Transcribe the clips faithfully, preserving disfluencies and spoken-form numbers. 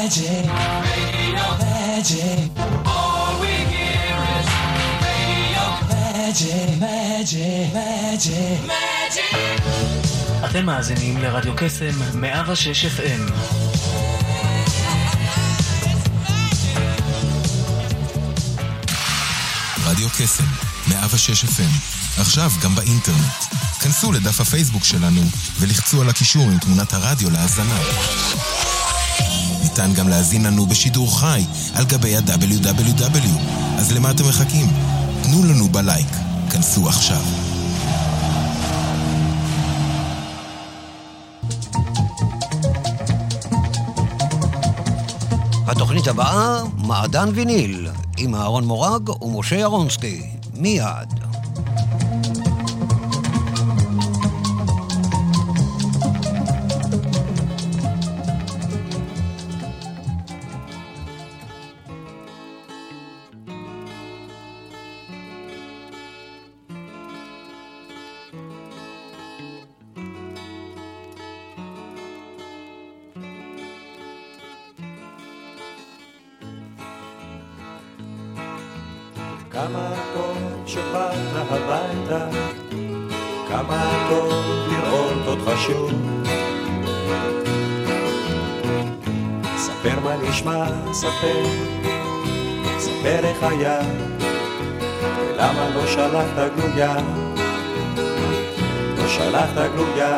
magic, radio, magic. All we hear is radio, magic, magic, magic, magic. אתם מאזינים לרדיו קסם מאה ושש אף אם. רדיו קסם מאה ושש אף אם, עכשיו גם באינטרנט. כנסו לדף הפייסבוק שלנו ולחצו על הקישור עם תמונת הרדיו להאזנה. ניתן גם להאזין לנו בשידור חי על גבי ה-דאבליו דאבליו דאבליו. אז למה אתם מחכים? תנו לנו בלייק. כנסו עכשיו. התוכנית הבאה, מעדן ויניל, עם אהרון מורג ומשה ירונסקי. מיד. כמה טוב שבאת הביתה, כמה טוב לראות אותך שוב. ספר מה נשמע, ספר, ספר איך היה, ולמה לא שלחת גלויה, לא שלחת גלויה.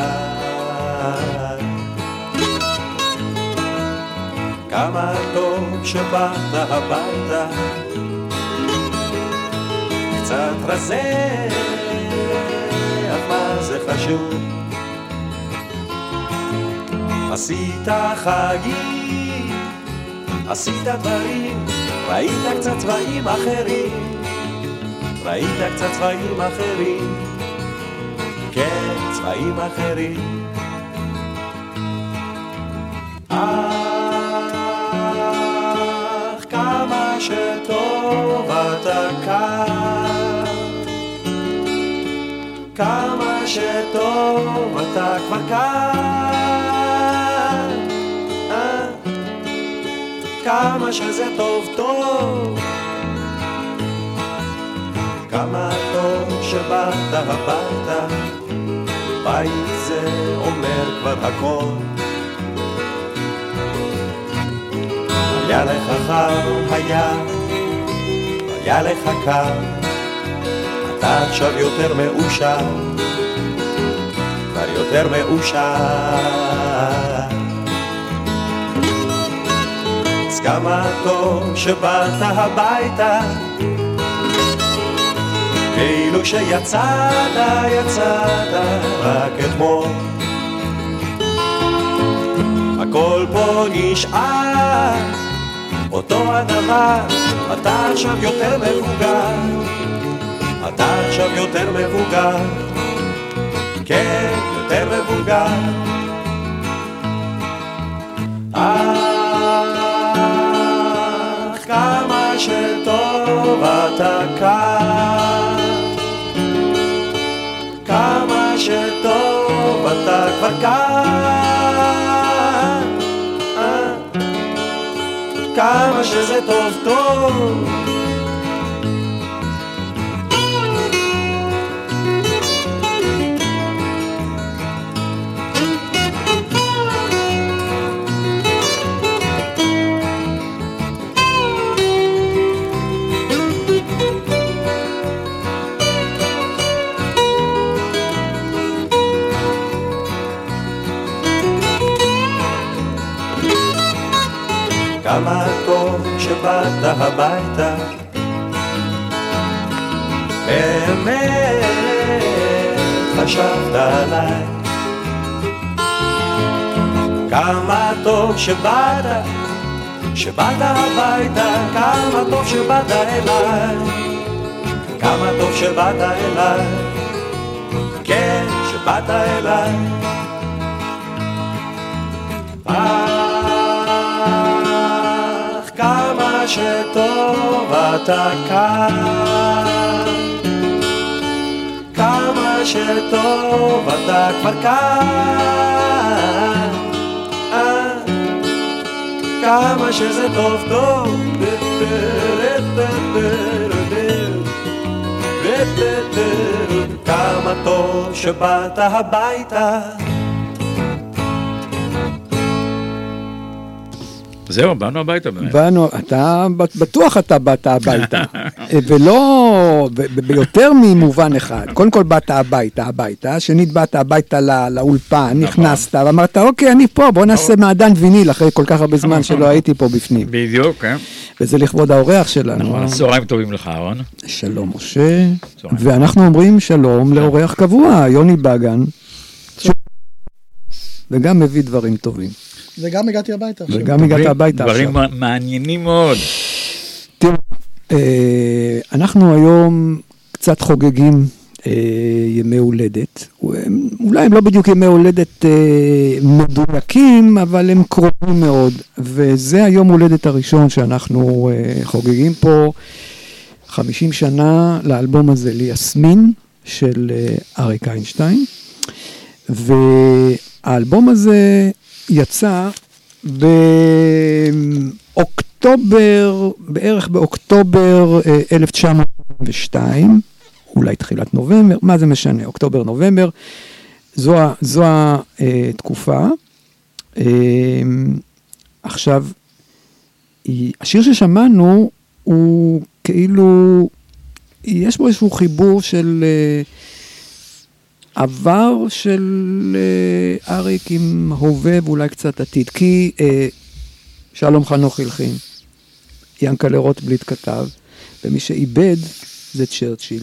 כמה טוב שבאת הביתה, קצת רזה, אך מה זה חשוב? עשית חגים, עשית דברים, ראית קצת צבעים אחרים, ראית קצת צבעים אחרים, כן, צבעים אחרים. אך כמה שטוב אתה כאן, כמה שטוב אתה כבר כאן, אה? כמה שזה טוב טוב, כמה טוב שבאת הביתה, בית זה אומר כבר הכל. היה לך חם, היה, היה לך קר, אתה עכשיו יותר מאושר, כבר יותר מאושר. אז כמה טוב שבאת הביתה, כאילו שיצאת, יצאת רק אתמול. הכל פה נשאר אותו הדבר, אתה עכשיו יותר מבוגר, אתה עכשיו יותר מבוגר, כן, יותר מבוגר. אך כמה שטוב אתה כאן, כמה שטוב אתה כבר כאן, כמה שזה טוב טוב. כמה טוב שבאת הביתה, באמת חשבת עליי. כמה טוב שבאת, שבאת הביתה, כמה טוב שבאת אליי, כמה טוב שבאת אליי, כן, שבאת אליי. כמה שטוב אתה כאן, כמה שטוב אתה כבר כאן, כמה שזה טוב טוב, כמה טוב שבאת הביתה. זהו, באנו הביתה באמת. באנו, אתה, בטוח אתה באת הביתה. ולא, ביותר ממובן אחד. קודם כל באת הביתה, הביתה, שנית באת הביתה לאולפן, נכנסת, ואמרת, אוקיי, אני פה, בוא נעשה מעדן ויניל, אחרי כל כך הרבה זמן שלא הייתי פה בפנים. בדיוק, כן. וזה לכבוד האורח שלנו. נכון, צהריים טובים לך, אהרון. שלום, משה. ואנחנו אומרים שלום לאורח קבוע, יוני בגן, וגם מביא דברים טובים. וגם הגעתי הביתה. וגם הגעת הביתה עכשיו. דברים מעניינים מאוד. תראו, אנחנו היום קצת חוגגים ימי הולדת. אולי הם לא בדיוק ימי הולדת מדויקים, אבל הם קרובים מאוד. וזה היום הולדת הראשון שאנחנו חוגגים פה חמישים שנה לאלבום הזה, ליסמין, של אריק איינשטיין. והאלבום הזה יצא באוקטובר, בערך באוקטובר אלף תשע מאות ושתיים, אולי תחילת נובמבר, מה זה משנה, אוקטובר, נובמבר, זו, זו התקופה. עכשיו, השיר ששמענו הוא כאילו, יש בו איזשהו חיבור של עבר של אריק עם הווה ואולי קצת עתיד, כי שלום חנוך הלחין, ינקלה רוטבליט כתב, ומי שאיבד זה צ'רצ'יל.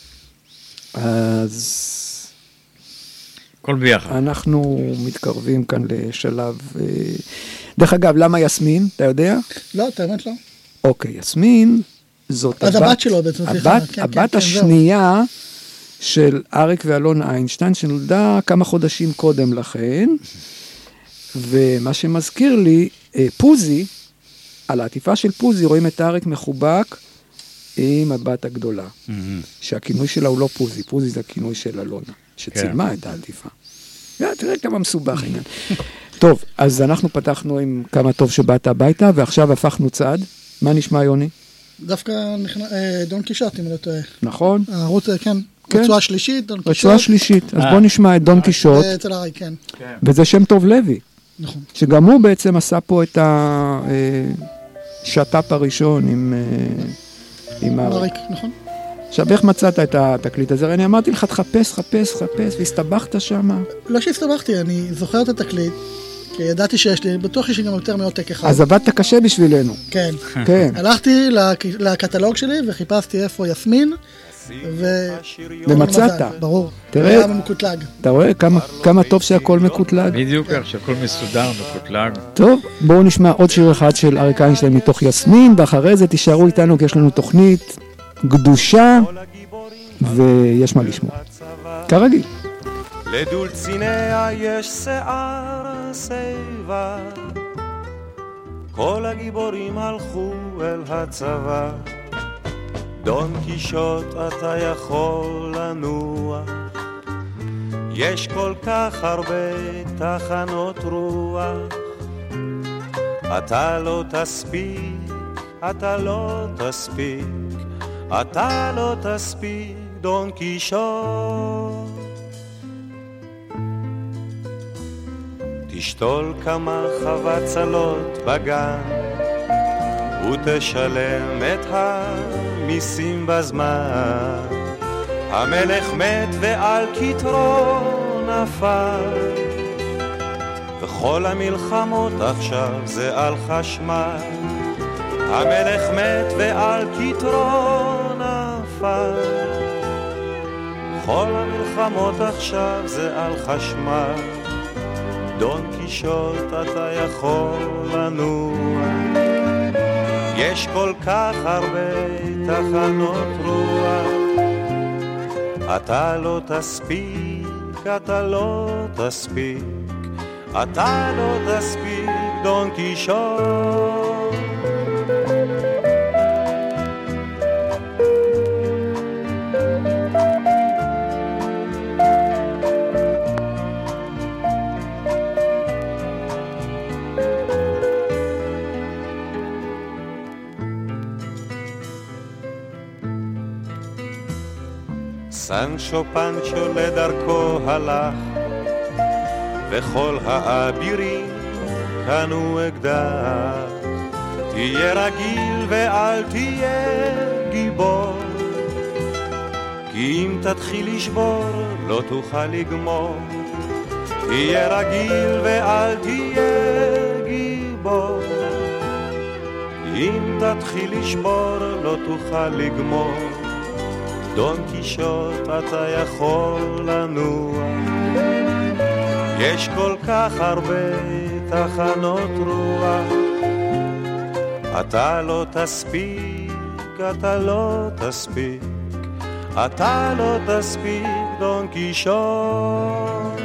אז כל ביחד. אנחנו מתקרבים כאן לשלב, דרך אגב, למה יסמין, אתה יודע? לא, את האמת לא. אוקיי, יסמין, זאת אז הבת שלו בעצם, סליחה. הבת השנייה, של אריק ואלון איינשטיין, שנולדה כמה חודשים קודם לכן, ומה שמזכיר לי, פוזי, על העטיפה של פוזי, רואים את אריק מחובק עם הבת הגדולה, mm-hmm. שהכינוי שלה הוא לא פוזי, פוזי זה הכינוי של אלונה, שצילמה את העטיפה. תראה כמה מסובך עניין. טוב, אז אנחנו פתחנו עם כמה טוב שבאת הביתה, ועכשיו הפכנו צעד. מה נשמע, יוני? דווקא דון קישוט, אם לא טועה. נכון. הערוץ, כן. רצועה שלישית, דון קישוט. רצועה שלישית, אז בוא נשמע את דון קישוט. אצל אריק, כן. וזה שם טוב לוי. נכון. שגם הוא בעצם עשה פה את השטאפ הראשון עם אריק. נכון. עכשיו, איך מצאת את התקליט הזה? אני אמרתי לך, תחפש, חפש, חפש, והסתבכת שם. לא שהסתבכתי, אני זוכר את התקליט, כי ידעתי שיש לי, בטוח יש לי גם יותר מעותק אחד. אז עבדת קשה בשבילנו. כן. כן. הלכתי לקטלוג שלי וחיפשתי איפה יסמין, ו... ומצאת. ברור. תראה, אתה רואה כמה טוב שהכל מקוטלג? בדיוק, שהכל מסודר, מקוטלג. טוב, בואו נשמע עוד שיר אחד של אריק איינשטיין מתוך יסמין, ואחרי זה תישארו איתנו, כי יש לנו תוכנית גדושה, ויש מה לשמוע. כרגיל. לדולציניה יש שיער שיבה, כל הגיבורים הלכו אל הצבא. דון קישוט אתה יכול לנוע, יש כל כך הרבה תחנות רוח. אתה לא תספיק, אתה לא תספיק, אתה לא תספיק, דון קישוט. תשתול כמה חבצלות בגן ותשלם את המיסים בזמן. המלך מת ועל כתרו נפל, וכל המלחמות עכשיו זה על חשמל. המלך מת ועל כתרו נפל, כל המלחמות עכשיו זה על חשמל. דון קישוט אתה יכול לנוע, יש כל כך הרבה תחנות רוח. אתה לא תספיק, אתה לא תספיק, אתה לא תספיק, דון קישוט. סנצ'ו פנצ'ו לדרכו הלך, וכל האבירים קנו אקדח. תהיה רגיל ואל תהיה גיבור, כי אם תתחיל לשבור לא תוכל לגמור. תהיה רגיל ואל תהיה גיבור, אם תתחיל לשבור לא תוכל לגמור. דון קישוט אתה יכול לנוע, יש כל כך הרבה תחנות רוח. אתה לא תספיק, אתה לא תספיק, אתה לא תספיק דון קישוט.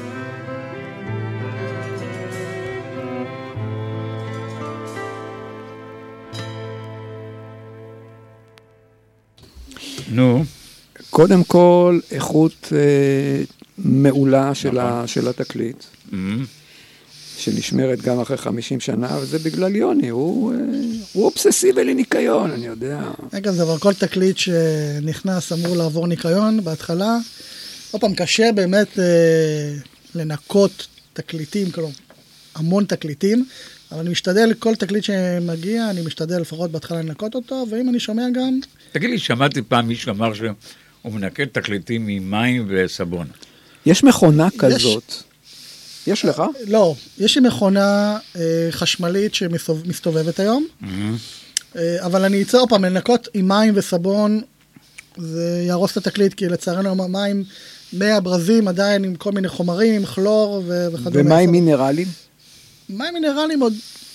נו. קודם כל, איכות אה, מעולה של, ה, של התקליט, mm-hmm. שנשמרת גם אחרי חמישים שנה, וזה בגלל יוני, הוא, אה, הוא אובססיבי לניקיון, אני יודע. רגע, זה אבל כל תקליט שנכנס אמור לעבור ניקיון בהתחלה. עוד פעם, קשה באמת אה, לנקות תקליטים, כלומר, המון תקליטים, אבל אני משתדל, כל תקליט שמגיע, אני משתדל לפחות בהתחלה לנקות אותו, ואם אני שומע גם... תגיד לי, שמעתי פעם מישהו אמר שהוא מנקה תקליטים ממים וסבון. יש מכונה כזאת. יש לך? לא, יש לי מכונה אה, חשמלית שמסתובבת היום, mm-hmm. אה, אבל אני אצא עוד פעם, לנקות עם מים וסבון, זה יהרוס את התקליט, כי לצערנו מים, מי הברזים עדיין עם כל מיני חומרים, עם כלור ו- וכדומה. ומים מינרלים? מים מינרלים עוד...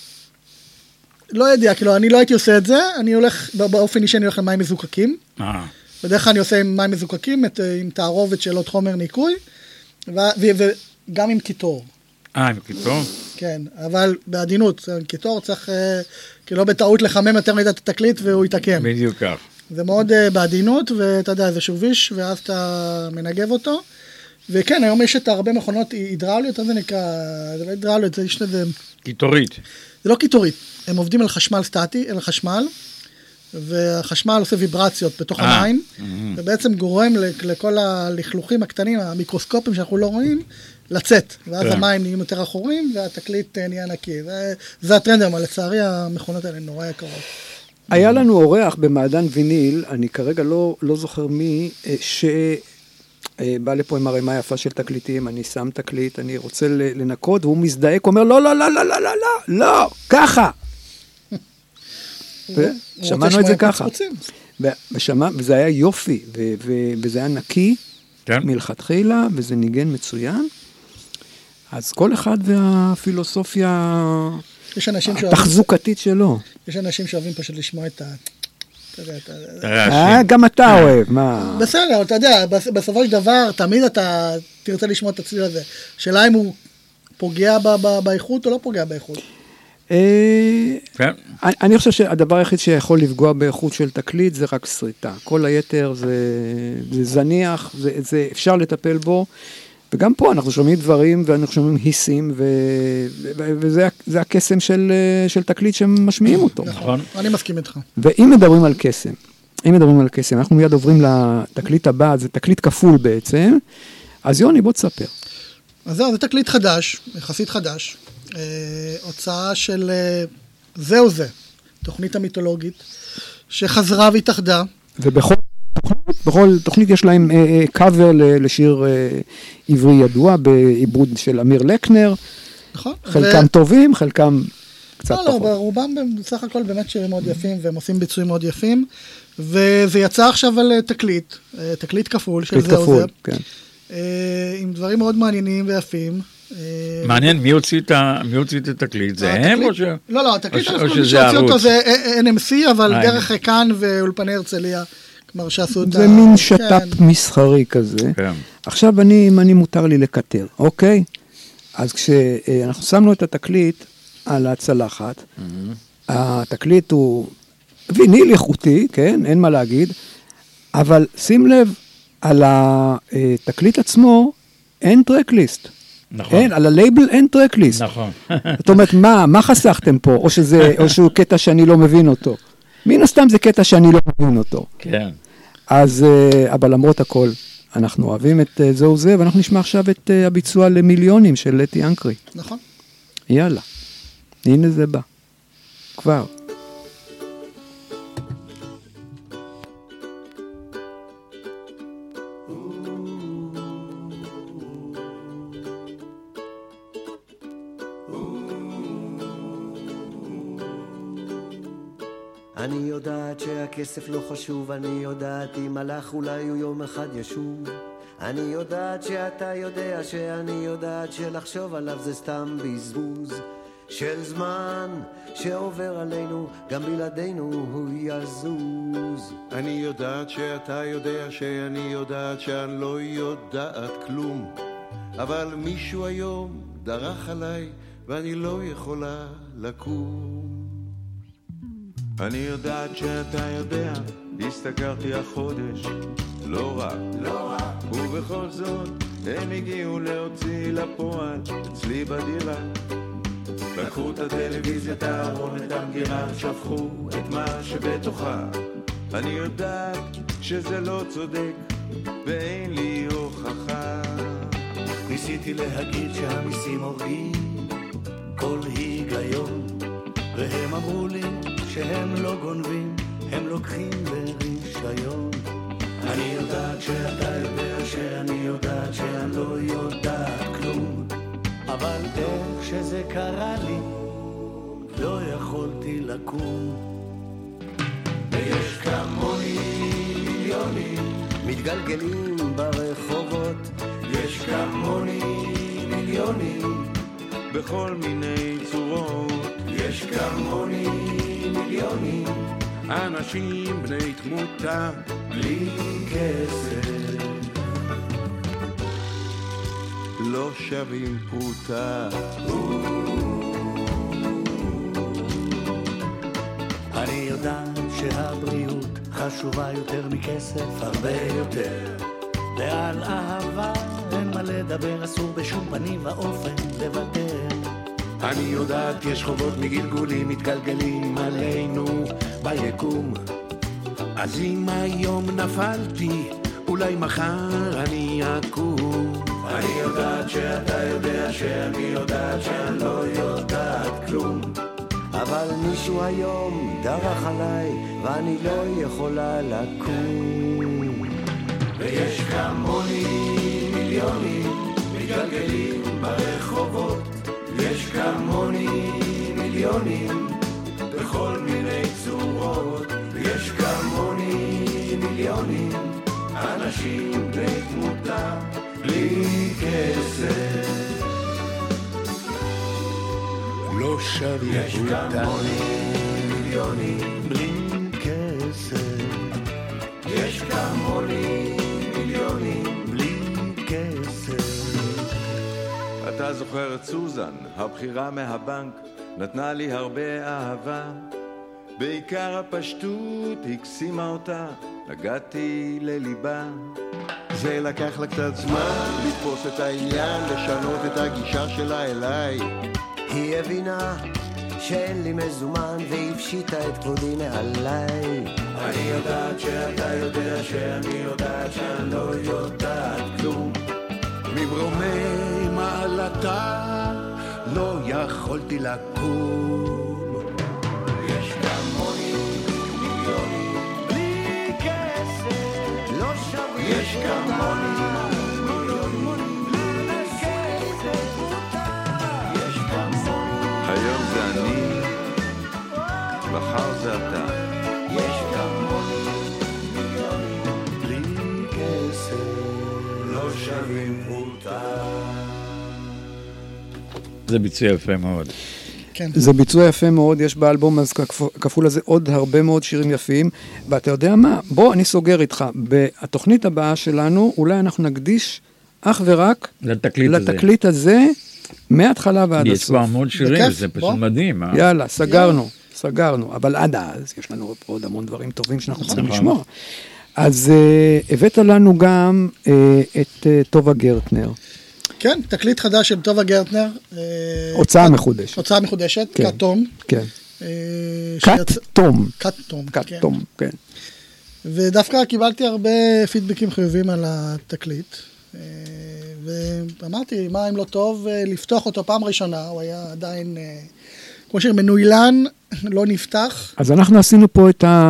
לא יודע, כאילו, אני לא הייתי עושה את זה, אני הולך, באופן אישי אני הולך למים מזוקקים. אה. בדרך כלל אני עושה עם מים מזוקקים, את, עם תערובת של עוד חומר ניקוי, ו- ו- וגם עם קיטור. אה, עם קיטור? כן, אבל בעדינות, קיטור צריך, כאילו, בטעות לחמם יותר מדי את התקליט והוא יתעקם. בדיוק כך. זה מאוד uh, בעדינות, ואתה יודע, זה שוביש, ואז אתה מנגב אותו. וכן, היום יש את הרבה מכונות הידראוליות, זה נקרא, זה לא הידראוליות, זה יש לזה... קיטורית. זה לא קיטורית, הם עובדים על חשמל סטטי, על חשמל, והחשמל עושה ויברציות בתוך המים, ובעצם גורם לכל הלכלוכים הקטנים, המיקרוסקופים שאנחנו לא רואים, לצאת, ואז המים נהיים יותר אחורים, והתקליט נהיה נקי. זה הטרנד, אבל לצערי המכונות האלה נורא יקרות. היה לנו אורח במעדן ויניל, אני כרגע לא, לא זוכר מי, שבא לפה עם הרמה יפה של תקליטים, אני שם תקליט, אני רוצה לנקות, והוא מזדעק, אומר, לא, לא, לא, לא, לא, לא, לא, לא, ככה. שמענו את זה ככה. וזה היה יופי, וזה היה נקי מלכתחילה, וזה ניגן מצוין. אז כל אחד והפילוסופיה התחזוקתית שלו. יש אנשים שאוהבים פשוט לשמוע את ה... גם אתה אוהב, מה? בסדר, אתה יודע, בסופו של דבר, תמיד אתה תרצה לשמוע את הצליל הזה. שאלה אם הוא פוגע באיכות או לא פוגע באיכות. אני חושב שהדבר היחיד שיכול לפגוע באיכות של תקליט זה רק סריטה. כל היתר זה זניח, אפשר לטפל בו. וגם פה אנחנו שומעים דברים, ואנחנו שומעים היסים, וזה הקסם של תקליט שמשמיעים אותו. נכון, אני מסכים איתך. ואם מדברים על קסם, אם מדברים על קסם, אנחנו מיד עוברים לתקליט הבא, זה תקליט כפול בעצם, אז יוני, בוא תספר. אז זהו, זה תקליט חדש, יחסית חדש, הוצאה של זהו זה, תוכנית המיתולוגית, שחזרה והתאחדה. ובכל תוכנית, בכל תוכנית יש להם קאבר לשיר עברי ידוע, בעיבוד של אמיר לקנר. נכון. חלקם טובים, חלקם קצת פחות. לא, לא, ברובם בסך הכל באמת שירים מאוד יפים, והם עושים ביצועים מאוד יפים, וזה יצא עכשיו על תקליט, תקליט כפול של זה או זה. כן. עם דברים מאוד מעניינים ויפים. מעניין, מי הוציא את התקליט? זה הם או ש... לא, לא, התקליט מי שהוציא אותו זה אן אם סי, אבל דרך כאן ואולפני הרצליה. זה מין שטאפ מסחרי כזה. עכשיו אני, אם אני מותר לי לקטר, אוקיי? אז כשאנחנו שמנו את התקליט על הצלחת, התקליט הוא ויניל איכותי, כן? אין מה להגיד, אבל שים לב, על התקליט עצמו אין טרקליסט. נכון. אין, על הלייבל אין טרקליסט. נכון. זאת אומרת, מה, מה חסכתם פה? או שזה, או שהוא קטע שאני לא מבין אותו. מן הסתם זה קטע שאני לא מבין אותו. כן. אז, אבל למרות הכל, אנחנו אוהבים את זהו זה, ואנחנו נשמע עכשיו את הביצוע למיליונים של לטי אנקרי. נכון. יאללה, הנה זה בא. כבר. אני יודעת שהכסף לא חשוב, אני יודעת אם הלך אולי הוא יום אחד ישוב. אני יודעת שאתה יודע שאני יודעת שלחשוב עליו זה סתם בזבוז של זמן שעובר עלינו, גם בלעדינו הוא יזוז. אני יודעת שאתה יודע שאני יודעת שאני לא יודעת כלום, אבל מישהו היום דרך עליי ואני לא יכולה לקום. אני יודעת שאתה יודע, הסתכרתי החודש, לא רע, לא רע, ובכל זאת הם הגיעו להוציא לפועל אצלי בדירה. לקחו את הטלוויזיה, את הארון, את המגירה, שפכו את מה שבתוכה. אני יודעת שזה לא צודק ואין לי הוכחה. ניסיתי להגיד שהמיסים הורגים כל היגיון, והם אמרו לי שהם לא גונבים, הם לוקחים ברישיון. אני יודעת שאתה יודע שאני יודעת שאני לא יודעת כלום, אבל איך שזה קרה לי לא יכולתי לקום. ויש כמוני מיליונים מתגלגלים ברחובות, יש כמוני מיליונים בכל מיני צורות, יש כמוני מיליונים אנשים בני תמותה בלי כסף, לא שווים פרוטה. אני יודעת שהבריאות חשובה יותר מכסף, הרבה יותר, ועל אהבה אין מה לדבר, אסור בשום פנים ואופן לוותר. אני יודעת יש חובות מגלגולים מתגלגלים עלינו ביקום, אז אם היום נפלתי אולי מחר אני אקום. אני יודעת שאתה יודע שאני יודעת שאני לא יודעת כלום, אבל מישהו היום דרך עליי ואני לא יכולה לקום. ויש כמוני מיליונים מתגלגלים ברחובות, יש כמוני מיליונים בכל מיני צורות, יש כמוני מיליונים אנשים בני תמותה בלי כסף, לא שווים יש כמוני מיליונים בלי כסף, יש כמוני מיליונים בלי כסף. אתה זוכר את סוזן, הבחירה מהבנק, נתנה לי הרבה אהבה, בעיקר הפשטות הקסימה אותה, נגעתי לליבה. זה לקח לה קצת זמן לתפוס את העניין, לשנות את הגישה שלה אליי. היא הבינה שאין לי מזומן והפשיטה את כבודי מעליי. אני יודעת שאתה יודע שאני יודעת שאני לא יודעת כלום, ממרומי מעלתה לא יכולתי לקום. יש כמוני מיליונים בלי כסף, לא שווים. יש כמוני מיליונים בלי כסף, יש כמוני. היום זה אני, מחר זה אתה. יש כמוני מיליונים בלי כסף, לא שווים פרוטה. זה ביצוע יפה מאוד. כן. זה ביצוע יפה מאוד, יש באלבום אז כפול הזה עוד הרבה מאוד שירים יפים, ואתה יודע מה? בוא, אני סוגר איתך. בתוכנית הבאה שלנו, אולי אנחנו נקדיש אך ורק לתקליט הזה. לתקליט הזה, מההתחלה ועד הסוף. יש כבר המון שירים, זה פשוט מדהים. יאללה, סגרנו, סגרנו. אבל עד אז, יש לנו עוד המון דברים טובים שאנחנו צריכים לשמוע. אז הבאת לנו גם את טובה גרטנר. כן, תקליט חדש של טובה גרטנר. הוצאה מחודשת. הוצאה מחודשת, קאטום. כן. קאטום. קאטום. קאטום, כן. ודווקא קיבלתי הרבה פידבקים חיובים על התקליט, ואמרתי, מה אם לא טוב לפתוח אותו פעם ראשונה, הוא היה עדיין, כמו שמנוילן, לא נפתח. אז אנחנו עשינו פה את ה...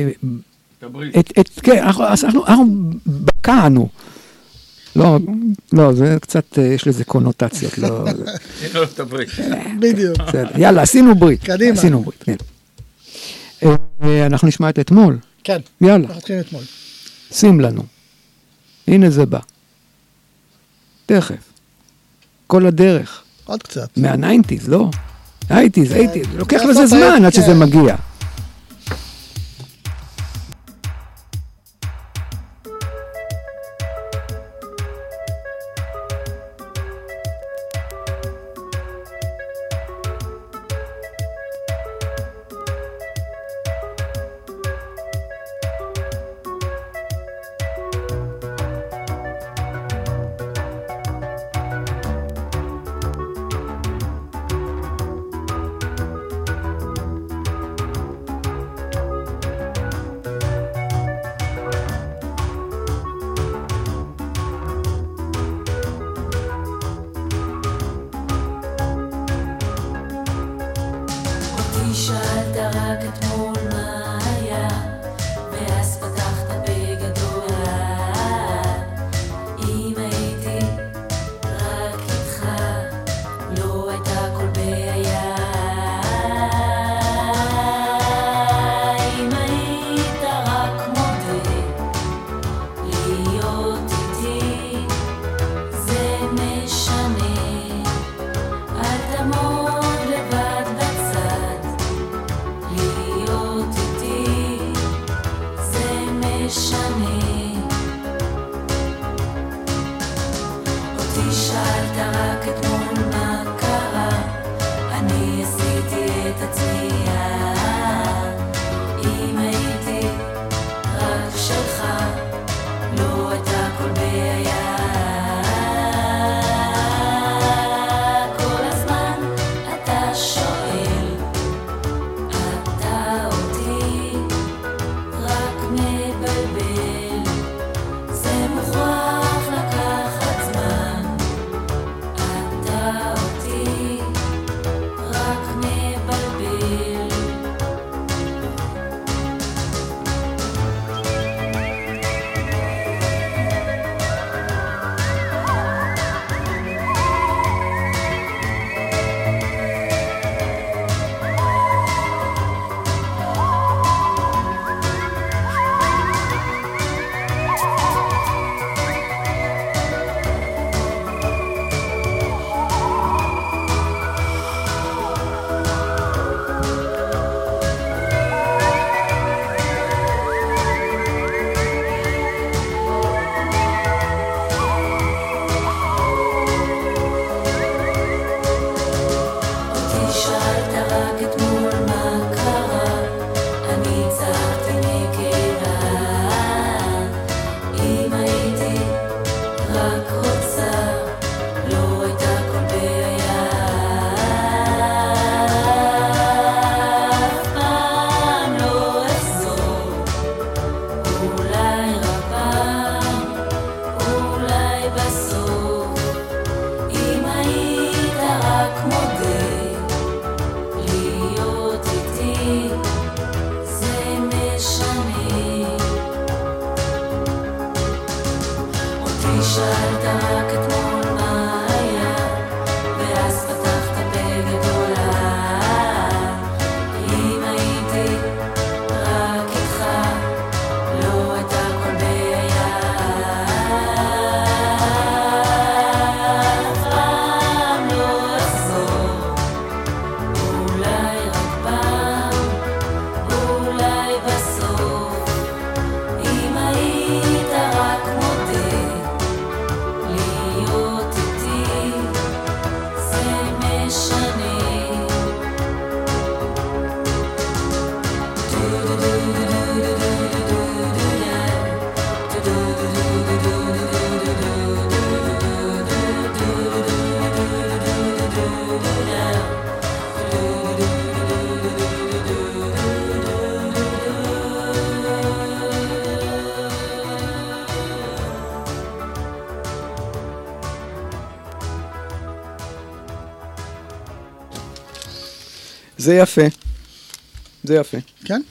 כן, אנחנו בקענו. לא, לא, זה קצת, יש לזה קונוטציות, לא... לא תברית. בדיוק. יאללה, עשינו ברית. קדימה. עשינו ברית, כן. אנחנו נשמע את אתמול. כן. יאללה. אנחנו נתחיל אתמול. שים לנו. הנה זה בא. תכף. כל הדרך. עוד קצת. מהניינטיז, לא? הייטיז, הייטיז. לוקח לזה זמן עד שזה מגיע. זה יפה. זה יפה. כן?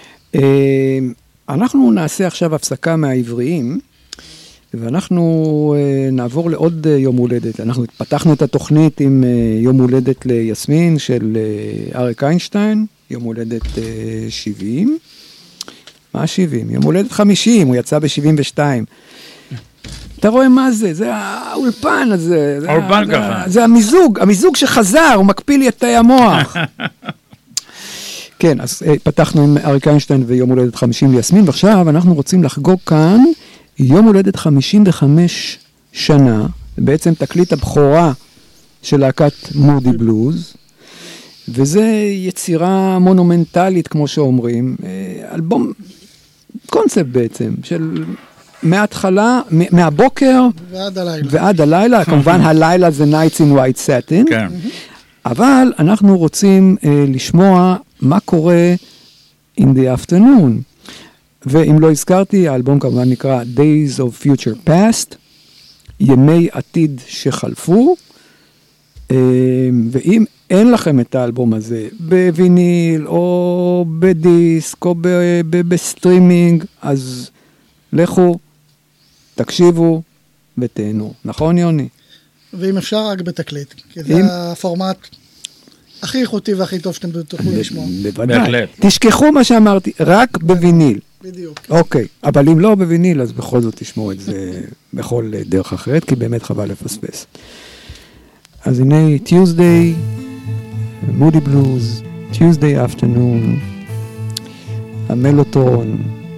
אנחנו נעשה עכשיו הפסקה מהעבריים, ואנחנו נעבור לעוד יום הולדת. אנחנו פתחנו את התוכנית עם יום הולדת ליסמין של אריק איינשטיין, יום הולדת שבעים. מה שבעים? יום הולדת חמישים, הוא יצא ב-שבעים ושתיים. אתה רואה מה זה? זה האולפן הזה. האולפן ככה. זה המיזוג, המיזוג שחזר, הוא מקפיל לי את תאי המוח. כן, אז פתחנו עם אריק איינשטיין ויום הולדת חמישים ליסמין, ועכשיו אנחנו רוצים לחגוג כאן יום הולדת חמישים וחמש שנה, בעצם תקליט הבכורה של להקת מודי בלוז, וזה יצירה מונומנטלית, כמו שאומרים, אלבום, קונספט בעצם, של מההתחלה, מהבוקר ועד הלילה. ועד הלילה, כמובן הלילה זה Nights in White Satin, כן. אבל אנחנו רוצים uh, לשמוע מה קורה in the afternoon. ואם לא הזכרתי, האלבום כמובן נקרא Days of Future Past, ימי עתיד שחלפו, uh, ואם אין לכם את האלבום הזה בוויניל או בדיסק או בסטרימינג, אז לכו, תקשיבו ותהנו. נכון יוני? ואם אפשר רק בתקליט, כי זה אם... הפורמט הכי איכותי והכי טוב שאתם תוכלו לשמוע. בוודאי. תשכחו מה שאמרתי, רק בוויניל. בדיוק. אוקיי, אבל אם לא בוויניל, אז בכל זאת תשמעו את זה בכל דרך אחרת, כי באמת חבל לפספס. אז הנה, Tuesday, Moody Blues, Tuesday afternoon, המלוטון,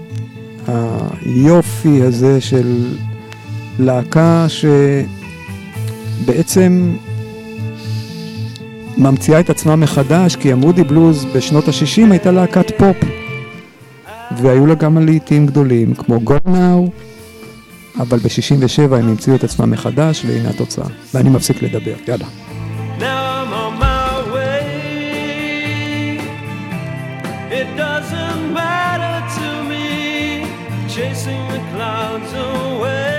היופי הזה של להקה שבעצם ממציאה את עצמה מחדש, כי המודי בלוז בשנות ה-שישים הייתה להקת פופ, והיו לה גם לעיתים גדולים, כמו Go Now, אבל ב-שישים ושבע הם המציאו את עצמם מחדש, והנה התוצאה. ואני מפסיק לדבר, יאללה. Now I'm on my way. It doesn't matter to me, chasing the clouds away.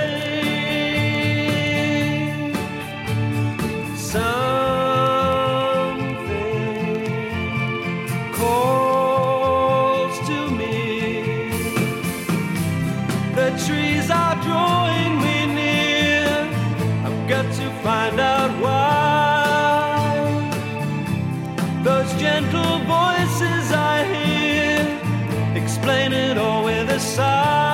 Something calls to me. The trees are drawing me near. I've got to find out why. Those gentle voices I hear explain it all with a sigh.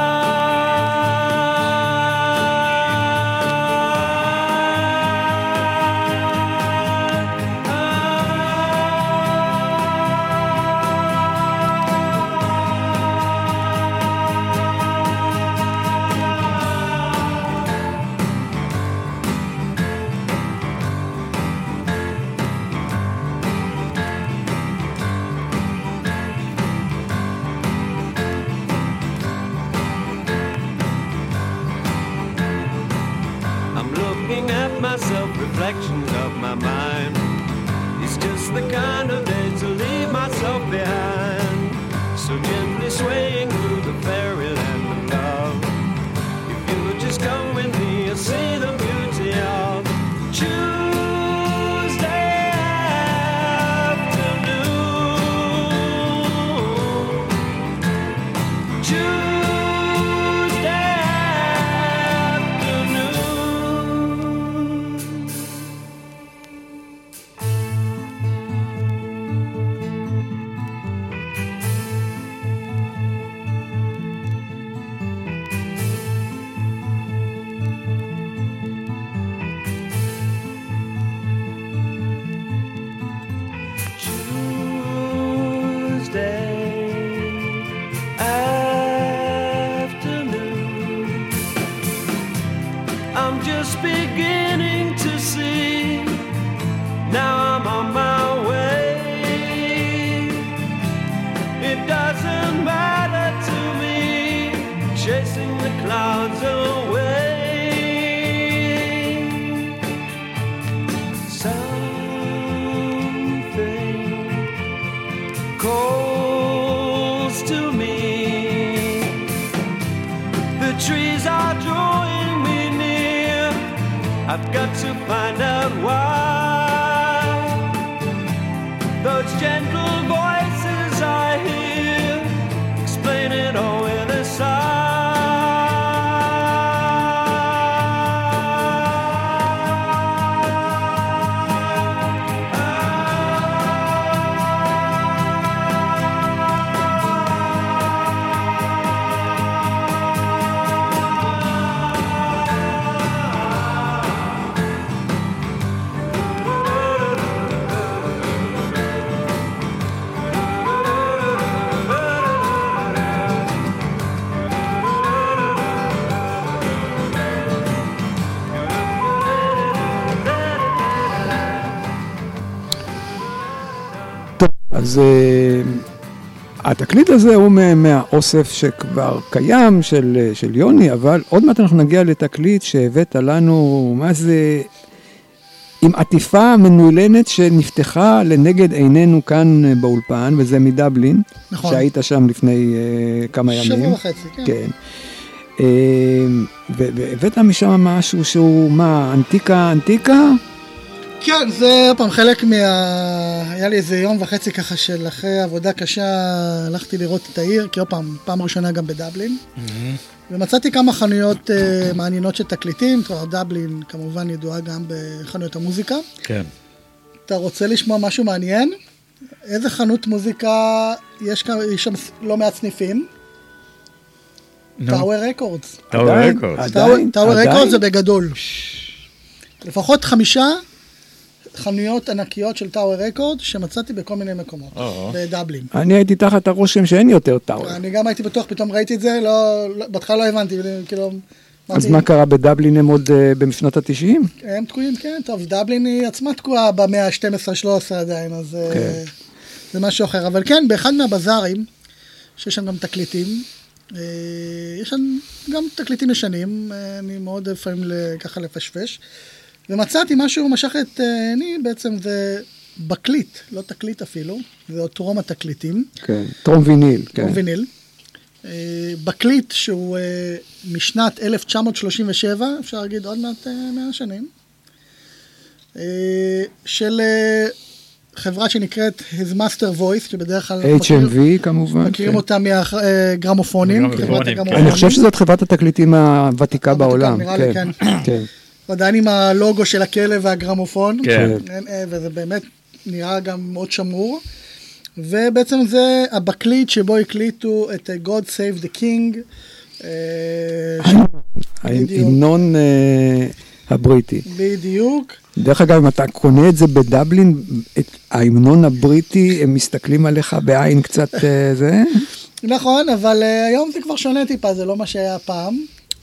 Reflections of my mind. It's just the kind of day to leave myself behind. So gently swaying through the fairyland of love. If you would just come with me, you'll see the beauty of Tuesday afternoon. Tuesday. Beginning to see, now I'm on my way. It doesn't matter to me, chasing the clouds away. Something calls to me. The trees are drawing. I've got to find out why those gentle אז התקליט הזה הוא מהאוסף שכבר קיים של, של יוני, אבל עוד מעט אנחנו נגיע לתקליט שהבאת לנו, מה זה, עם עטיפה מנוילנת שנפתחה לנגד עינינו כאן באולפן, וזה מדבלין, נכון. שהיית שם לפני uh, כמה ימים. שבוע וחצי, כן. כן. Uh, והבאת משם משהו שהוא, מה, אנטיקה, אנטיקה? כן, זה פעם חלק מה... היה לי איזה יום וחצי ככה של אחרי עבודה קשה, הלכתי לראות את העיר, כי עוד פעם, פעם ראשונה גם בדבלין. Mm-hmm. ומצאתי כמה חנויות uh, מעניינות של תקליטים, דבלין כמובן ידועה גם בחנויות המוזיקה. כן. אתה רוצה לשמוע משהו מעניין? איזה חנות מוזיקה, יש, כאן, יש שם לא מעט סניפים? טאוור רקורדס. טאוור רקורדס. טאוור רקורדס זה בגדול. לפחות חמישה חנויות ענקיות של טאוור רקורד שמצאתי בכל מיני מקומות, בדבלין. אני הייתי תחת הרושם שאין יותר טאוור. אני גם הייתי בטוח, פתאום ראיתי את זה, בהתחלה לא הבנתי, כאילו... אז מה קרה בדבלין, הם עוד בשנות ה-תשעים? הם תקועים, כן, טוב, דבלין היא עצמה תקועה במאה ה-שתים עשרה שלוש עשרה עדיין, אז זה משהו אחר. אבל כן, באחד מהבזארים, שיש שם גם תקליטים, יש שם גם תקליטים ישנים, אני מאוד לפעמים ככה לפשפש, ומצאתי משהו משך את אני, בעצם זה בקליט, לא תקליט אפילו, זה טרום התקליטים. כן, טרום ויניל. טרום ויניל. בקליט שהוא משנת אלף תשע מאות שלושים ושבע, אפשר להגיד עוד מעט מאה שנים, של חברה שנקראת His Master Voice, שבדרך כלל... אייץ' אם וי כמובן. מכירים אותה מהגרמופונים. אני חושב שזאת חברת התקליטים הוותיקה בעולם. נראה לי, כן. ועדיין עם הלוגו של הכלב והגרמופון. כן. וזה באמת נראה גם מאוד שמור. ובעצם זה הבקליט שבו הקליטו את God Save the King. ההמנון הבריטי. בדיוק. דרך אגב, אם אתה קונה את זה בדבלין, את ההמנון הבריטי, הם מסתכלים עליך בעין קצת זה. נכון, אבל היום זה כבר שונה טיפה, זה לא מה שהיה פעם.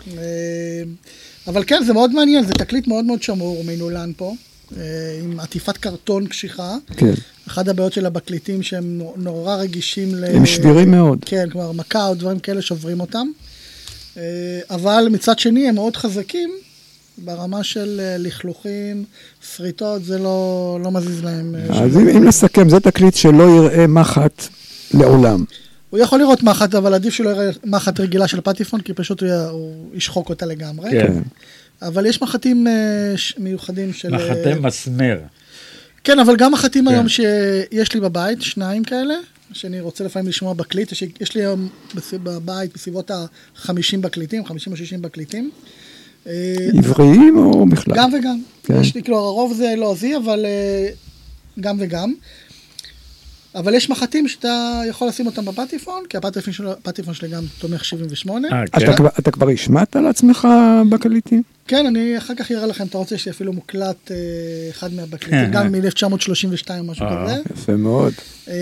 אבל כן, זה מאוד מעניין, זה תקליט מאוד מאוד שמור, מנולן פה, עם עטיפת קרטון קשיחה. כן. אחד הבעיות של הבקליטים שהם נורא רגישים ל... הם שבירים מאוד. כן, כלומר, מכה או דברים כאלה שוברים אותם. אבל מצד שני, הם מאוד חזקים, ברמה של לכלוכים, שריטות, זה לא, לא מזיז להם. אז אם, אם נסכם, זה תקליט שלא יראה מחט לעולם. הוא יכול לראות מחט, אבל עדיף שלא יראה מחט רגילה של פטיפון, כי פשוט הוא, הוא ישחוק אותה לגמרי. כן. אבל יש מחטים מיוחדים של... מחטי מסמר. כן, אבל גם מחטים כן. היום שיש לי בבית, שניים כאלה, שאני רוצה לפעמים לשמוע בקליט, יש, יש לי היום בבית בסביבות ה-חמישים בקליטים, חמישים או שישים בקליטים. עבריים או בכלל? גם וגם. כן. יש לי, כאילו, הרוב זה לא זי, אבל גם וגם. אבל יש מחטים שאתה יכול לשים אותם בפטיפון, כי הפטיפון שלי, הפטיפון שלי גם תומך שבעים ושמונה. 아, כן. אתה, אתה כבר השמעת על עצמך בקליטים? כן, אני אחר כך אראה לכם, אתה רוצה שאפילו מוקלט אה, אחד מהבקליטים, גם מ-אלף תשע מאות שלושים ושתיים או משהו כזה. יפה מאוד. אה,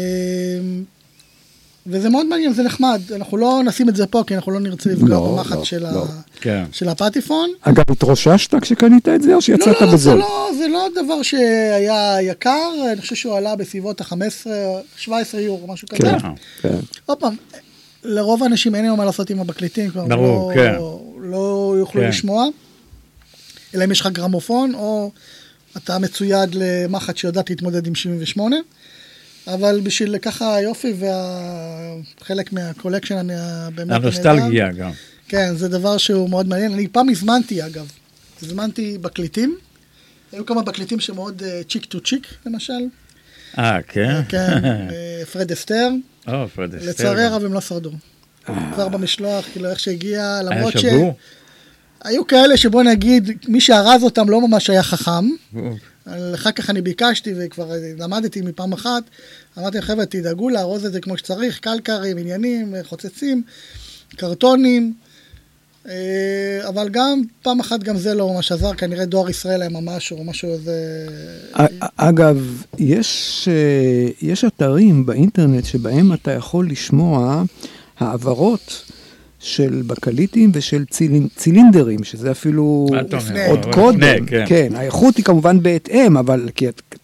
וזה מאוד מעניין, זה נחמד. אנחנו לא נשים את זה פה, כי אנחנו לא נרצה לפגוע לא, במחט לא, של, לא. ה... כן. של הפטיפון. אגב, התרוששת כשקנית את זה, או שיצאת לא, לא, בזול? זה לא, זה לא דבר שהיה יקר, אני חושב שהוא עלה בסביבות ה-חמש עשרה, שבע עשרה יורו, משהו כזה. כן, כן. עוד פעם, לרוב האנשים אין מה לעשות עם הבקליטים, כבר ברור, לא, כן. לא יוכלו כן. לשמוע, אלא אם יש לך גרמופון, או אתה מצויד למחט שיודעת להתמודד עם שבעים ושמונה, אבל בשביל ככה יופי, וחלק מהקולקשן אני באמת... הנוסטלגיה גם. כן, זה דבר שהוא מאוד מעניין. אני פעם הזמנתי, אגב, הזמנתי בקליטים, היו כמה בקליטים שמאוד צ'יק טו צ'יק, למשל. אה, כן? כן, פרד אסתר. או, פרד אסתר. לצערי הרב הם לא שרדו. כבר במשלוח, כאילו איך שהגיע, למרות ש... היה שבור? היו כאלה שבוא נגיד, מי שארז אותם לא ממש היה חכם. אחר כך אני ביקשתי וכבר למדתי מפעם אחת, אמרתי, חבר'ה, תדאגו לארוז את זה כמו שצריך, קלקרים, עניינים, חוצצים, קרטונים, אבל גם פעם אחת גם זה לא ממש עזר, כנראה דואר ישראל היה ממש או משהו איזה... אגב, יש, יש אתרים באינטרנט שבהם אתה יכול לשמוע העברות של בקליטים ושל ציל... צילינדרים, שזה אפילו עוד קודם. כן. כן, האיכות היא כמובן בהתאם, אבל כי אתה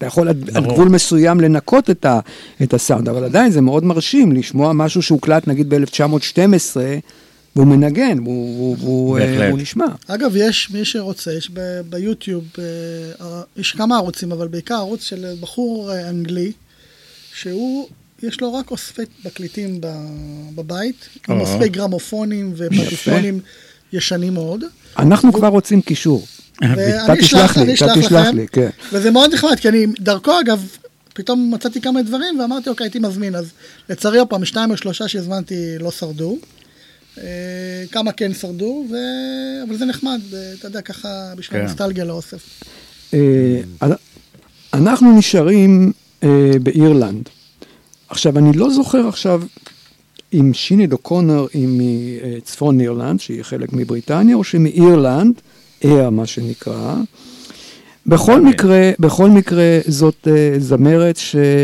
אתה יכול עד, עד גבול מסוים לנקות את, ה, את הסאונד, אבל עדיין זה מאוד מרשים לשמוע משהו שהוקלט נגיד ב-אלף תשע מאות ושתים עשרה, והוא מנגן, והוא, והוא, uh, הוא נשמע. אגב, יש מי שרוצה, יש ב- ביוטיוב, uh, יש כמה ערוצים, אבל בעיקר ערוץ של בחור uh, אנגלי, שהוא, יש לו רק אוספי תקליטים בבית, עם אוספי גרמופונים ופטיפונים ישנים מאוד. אנחנו כבר רוצים קישור. אתה תשלח לי, אתה תשלח לי, כן. וזה מאוד נחמד, כי אני, דרכו אגב, פתאום מצאתי כמה דברים, ואמרתי, אוקיי, הייתי מזמין, אז לצערי הפעם, שתיים או שלושה שהזמנתי לא שרדו, כמה כן שרדו, אבל זה נחמד, אתה יודע, ככה, בשביל נוסטלגיה לאוסף. אנחנו נשארים באירלנד. עכשיו, אני לא זוכר עכשיו אם שיניד אוקונר היא מצפון אירלנד, שהיא חלק מבריטניה, או שמאירלנד, איה, מה שנקרא. בכל מקרה, בכל מקרה, זאת זמרת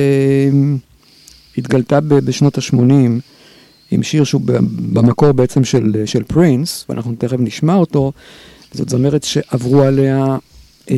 שהתגלתה בשנות ה-שמונים, עם שיר שהוא במקור בעצם של, של פרינס, ואנחנו תכף נשמע אותו. זאת זמרת שעברו עליה אה,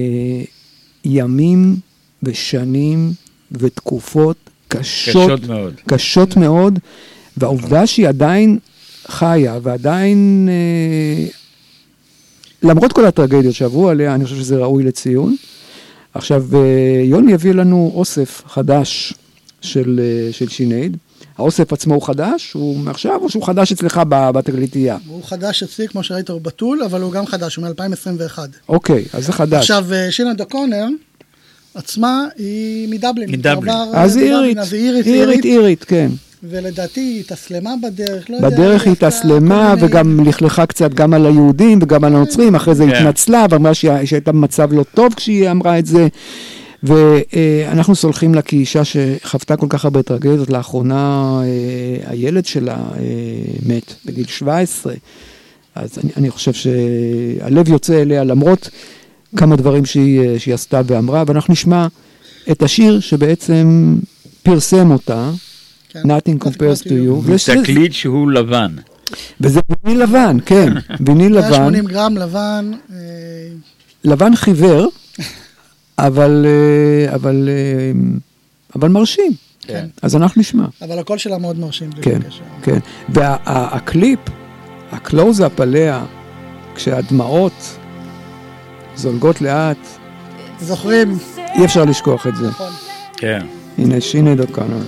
ימים ושנים ותקופות קשות, קשות מאוד. קשות מאוד, והעובדה שהיא עדיין חיה, ועדיין, אה, למרות כל הטרגדיות שעברו עליה, אני חושב שזה ראוי לציון. עכשיו, אה, יוני יביא לנו אוסף חדש של, אה, של שינייד. האוסף עצמו הוא חדש? הוא מעכשיו או שהוא חדש אצלך בתקליטייה? הוא חדש אצלי, כמו שראית, הוא בטול, אבל הוא גם חדש, הוא מ-אלפיים עשרים ואחת. אוקיי, אז זה חדש. עכשיו, שינייד אוקונר, עצמה היא מדבלין. מדבלין. אז היא אירית, אירית, אירית, כן. ולדעתי היא התאסלמה בדרך, לא בדרך היא התאסלמה, וגם לכלכה קצת גם על היהודים וגם על הנוצרים, אחרי זה התנצלה, ואמרה שהייתה במצב לא טוב כשהיא אמרה את זה, ואנחנו סולחים לה כאישה שחוותה כל כך הרבה טרגדיות. לאחרונה הילד שלה מת בגיל שבע עשרה, אז אני, אני חושב שהלב יוצא אליה למרות כמה דברים שהיא, שהיא עשתה ואמרה, ואנחנו נשמע את השיר שבעצם פרסם אותה, כן, Nothing Compares to You. תקליט שהוא לבן. וזה ויניל לבן, כן, ויניל לבן. מאה ושמונים גרם לבן. לבן חיוור, אבל, אבל, אבל מרשים. כן. אז אנחנו נשמע. אבל הקול שלה מאוד מרשים. כן, כן. והקליפ, הקלוז-אפ עליה, כשהדמעות זולגות לאט, זוכרים? אי אפשר לשכוח את זה. נכון. כן. הנה שינייד אוקונר.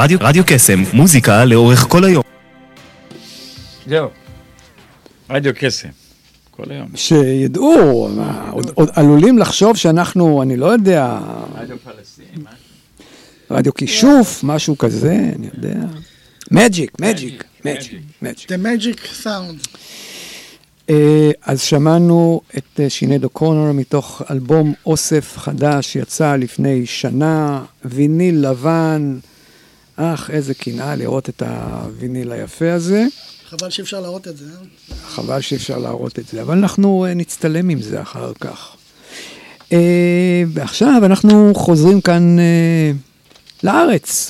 רדיו, רדיו קסם, מוזיקה לאורך כל היום. זהו, רדיו קסם, כל היום. שידעו, מה, עוד, עוד עלולים לחשוב שאנחנו, אני לא יודע... רדיו פלסטין, רדיו כישוף, משהו כזה, אני יודע. מג'יק, מג'יק, מג'יק, מג'יק. The Magic Sound. אז שמענו את שינד אוקונור מתוך אלבום אוסף חדש שיצא לפני שנה, ויניל לבן, אך איזה קנאה לראות את הוויניל היפה הזה. חבל שאפשר להראות את זה. חבל שאפשר להראות את זה, אבל אנחנו נצטלם עם זה אחר כך. ועכשיו אנחנו חוזרים כאן לארץ,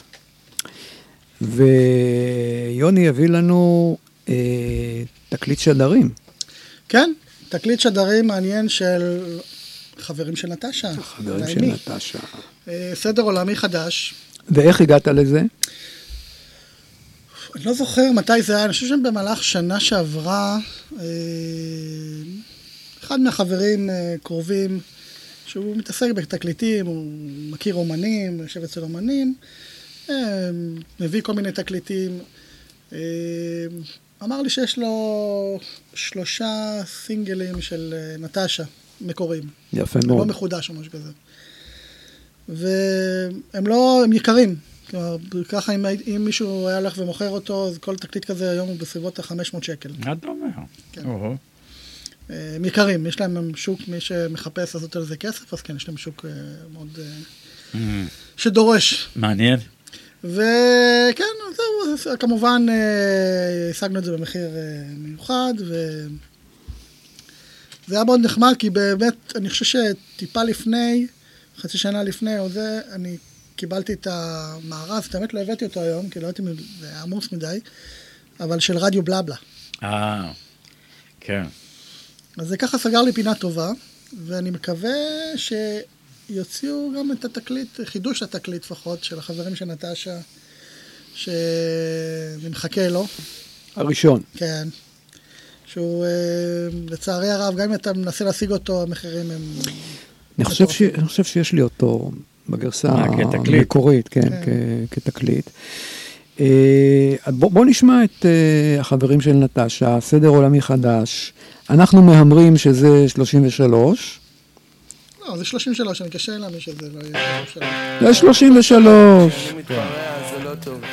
ויוני יביא לנו תקליט שדרים. כן, תקליט שדרים מעניין של חברים של נטשה. חברים של נטשה. סדר עולמי חדש. ואיך הגעת לזה? אני לא זוכר מתי זה היה, אני חושב שבמהלך שנה שעברה, אחד מהחברים קרובים, שהוא מתעסק בתקליטים, הוא מכיר אומנים, יושב אצל אומנים, מביא כל מיני תקליטים, אמר לי שיש לו שלושה סינגלים של נטשה, מקוריים. יפה מאוד. לא מחודש או משהו כזה. והם לא, הם יקרים. כלומר, ככה אם, אם מישהו היה הולך ומוכר אותו, אז כל תקליט כזה היום הוא בסביבות ה-חמש מאות שקל. מה אתה אומר? כן. הם יקרים, יש להם שוק, מי שמחפש לעשות על זה כסף, אז כן, יש להם שוק מאוד... שדורש. מעניין. וכן, זהו, כמובן השגנו את זה במחיר מיוחד, וזה היה מאוד נחמד, כי באמת, אני חושב שטיפה לפני, חצי שנה לפני, או זה, אני קיבלתי את המארז, באמת לא הבאתי אותו היום, כי לא הייתי, זה היה עמוס מדי, אבל של רדיו בלבלה. אה, כן. אז זה ככה סגר לי פינה טובה, ואני מקווה שיוציאו גם את התקליט, חידוש התקליט לפחות, של החברים של נטשה, שאני מחכה לו. הראשון. כן. שהוא, לצערי הרב, גם אם אתה מנסה להשיג אותו, המחירים הם... אני חושב, ש... אני חושב שיש לי אותו בגרסה המקורית, כן, כן. כ... כתקליט. בוא, בוא נשמע את החברים של נטשה, סדר עולמי חדש. אנחנו מהמרים שזה שלושים ושלוש. לא, זה שלושים ושלוש, אני קשה להאמין שזה לא יהיה שלושים ושלוש. זה שלושים ושלוש. אני מתפרע, זה לא טוב.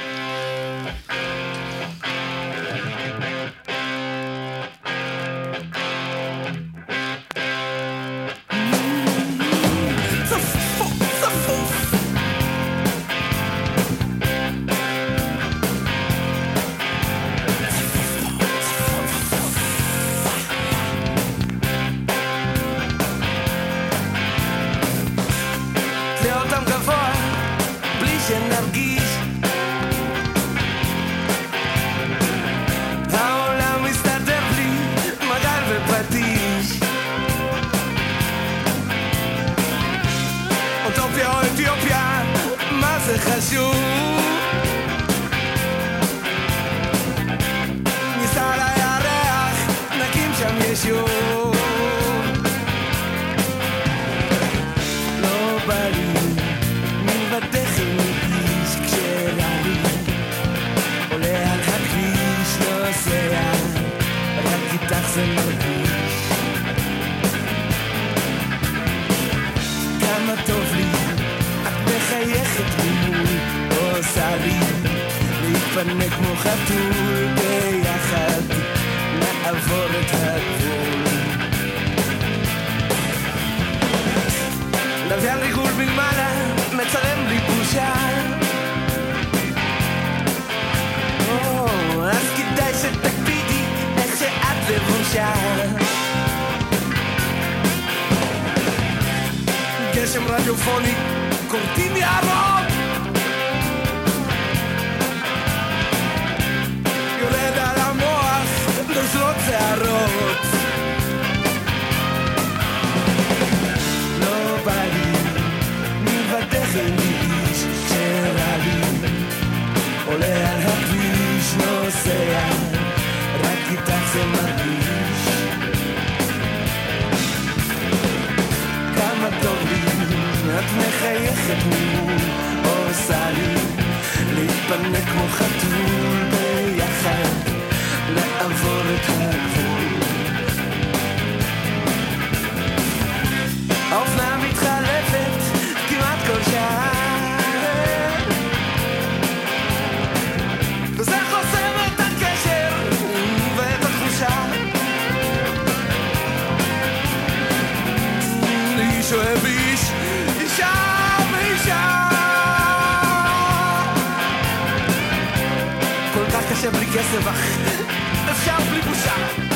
גשם רדיופוני, קורטים יערות יורד על המוח, נוזלות שערות לא בא לי, מלבדך איש שרע לי עולה על הכביש, נוסע רק איתך זה מרגיש כמה טוב לי את מחייכת מול עושה לי להתפנק כמו חתול ביחד, לעבור את הגבול. האופנה מתחלפת כמעט כל שעה, וזה חוסם את הקשר ואת התחושה. איש אוהב איש, אישה ואישה, כל כך קשה בלי כסף, אך אפשר בלי בושה.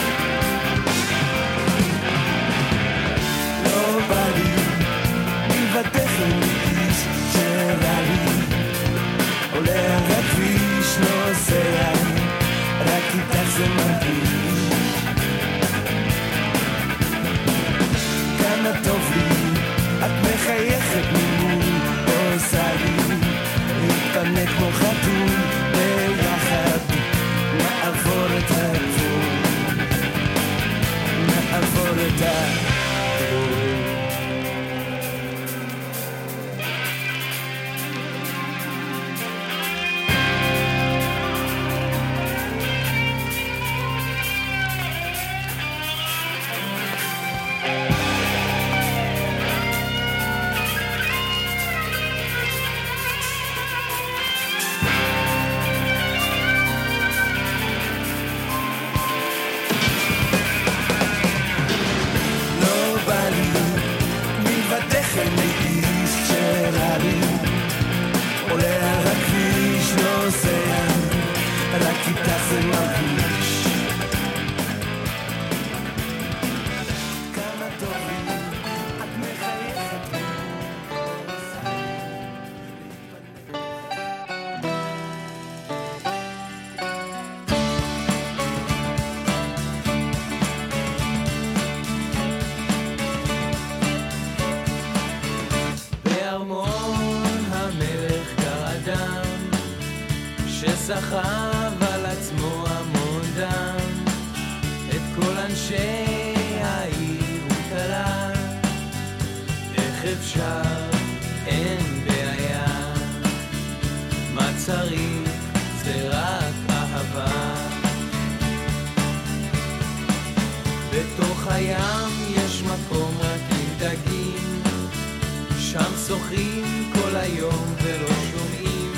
לא בא לי מלבדך איש שרע לי, עולה על הכביש נוסע, רק איתך זה מרגיש. כמה טוב לי, את מחייכת ממול, עושה לי להתפנק כמו חתול ביחד, נעבור את הגבול, נעבור את הגבול. סחב על עצמו המון דם, את כל אנשי העיר הוא תלה. איך אפשר? אין בעיה, מה צריך? זה רק אהבה. בתוך הים יש מקום רק עם דגים, שם שוחים כל היום ולא שומעים,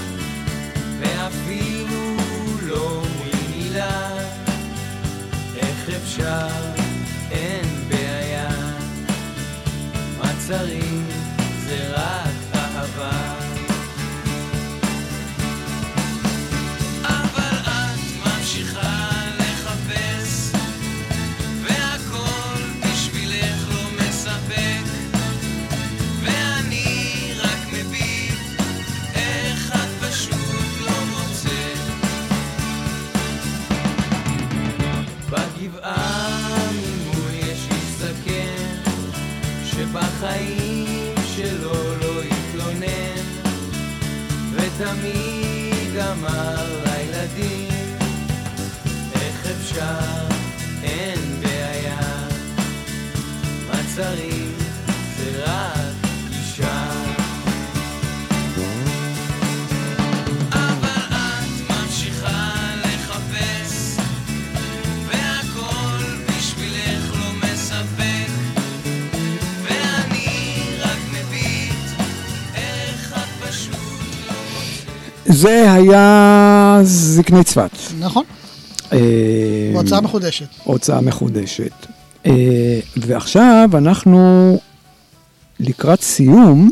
ואפילו לא אומרים מילה. איך אפשר? אין בעיה, מה צריך? זה רק אהבה. אבל את ממשיכה לחפש, והכל בשבילך לא מספק, ואני רק מביט איך את פשוט לא מוצאת. בגבעה ממול יש להסתכן, שבחיים שלו לא יתלונן, ותמיד אמר לילדים, איך אפשר? אין בעיה, מה צריך? זה רק אישה. אבל את ממשיכה לחפש, והכל בשבילך לא מספק, ואני רק מביט איך את פשוט לא מוצאת. זה היה זקני צפת. נכון. אה, הוצאה מחודשת. הוצאה מחודשת. אה, ועכשיו אנחנו לקראת סיום,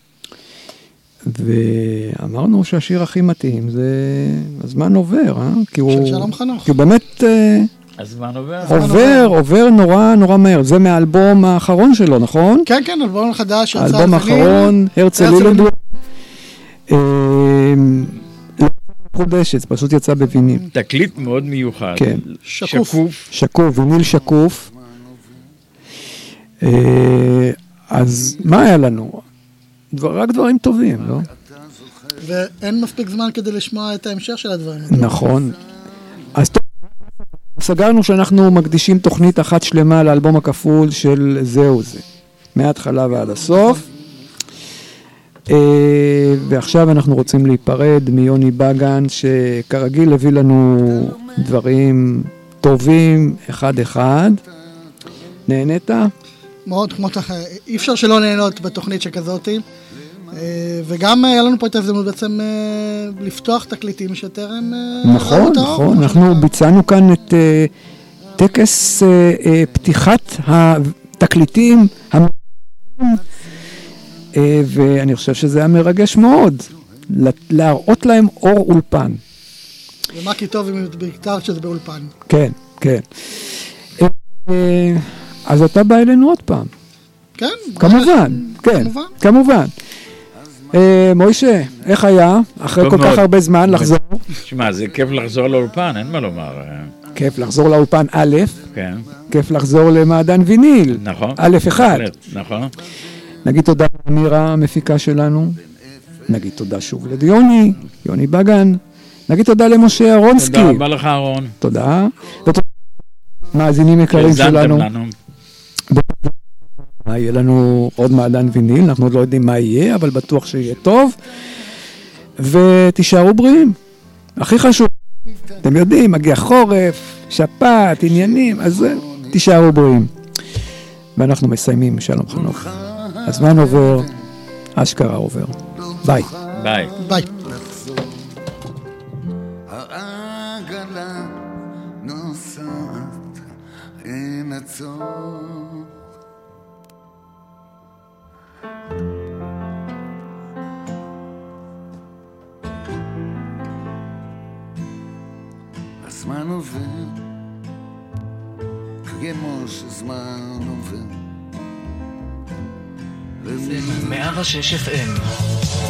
ואמרנו שהשיר הכי מתאים זה הזמן עובר, אה? כי הוא, של שלום חנוך. כי הוא באמת אה, הזמן עובר. עובר, עובר נורא נורא מהר. זה מהאלבום האחרון שלו, נכון? כן, כן, אלבום חדש. יצא האלבום על ויניל. האחרון, הרצל הרצל לילנדו. אה, לא מחודשת, פשוט יצא בוויניל. תקליט מאוד מיוחד. כן. שקוף. שקוף. שקוף, ויניל שקוף. אה, אז מה היה לנו? דבר, רק דברים טובים, לא? ואין מספיק זמן כדי לשמוע את ההמשך של הדברים. נכון. אז טוב, סגרנו שאנחנו מקדישים תוכנית אחת שלמה לאלבום הכפול של זהו זה. מההתחלה ועד הסוף. ועכשיו אנחנו רוצים להיפרד מיוני בגן, שכרגיל הביא לנו דברים טובים, אחד אחד. נהנית? מאוד, כמו תח... אי אפשר שלא נהנות בתוכנית שכזאתי. וגם היה לנו פה את ההזדמנות בעצם לפתוח תקליטים שטרם... נכון, נכון. אנחנו ביצענו כאן את טקס פתיחת התקליטים, ואני חושב שזה היה מרגש מאוד, להראות להם אור אולפן. ומה כי טוב אם בעיקר שזה באולפן. כן, כן. אז אתה בא אלינו עוד פעם. כן. כמובן, כן, כמובן. מוישה, איך היה? אחרי כל כך הרבה זמן לחזור? תשמע, זה כיף לחזור לאולפן, אין מה לומר. כיף לחזור לאולפן א', כן. כיף לחזור למעדן ויניל. נכון. א' אחד. נכון. נגיד תודה למירה המפיקה שלנו. נגיד תודה שוב לדיוני, יוני בגן. נגיד תודה למשה אהרונסקי. תודה רבה לך אהרון. תודה. ותודה מאזינים יקרים שלנו. יהיה לנו עוד מעדן ויניל, אנחנו עוד לא יודעים מה יהיה, אבל בטוח שיהיה טוב. ותישארו בריאים. הכי חשוב. אתם יודעים, מגיע חורף, שפעת, עניינים, אז תישארו בריאים. ואנחנו מסיימים, שלום חנוך. הזמן עובר, אשכרה עובר. ביי. ביי. ביי. העגלה נוסעת, אין עצור. הזמן עובר, כמו שזמן עובר. זה מאה ושש אף אם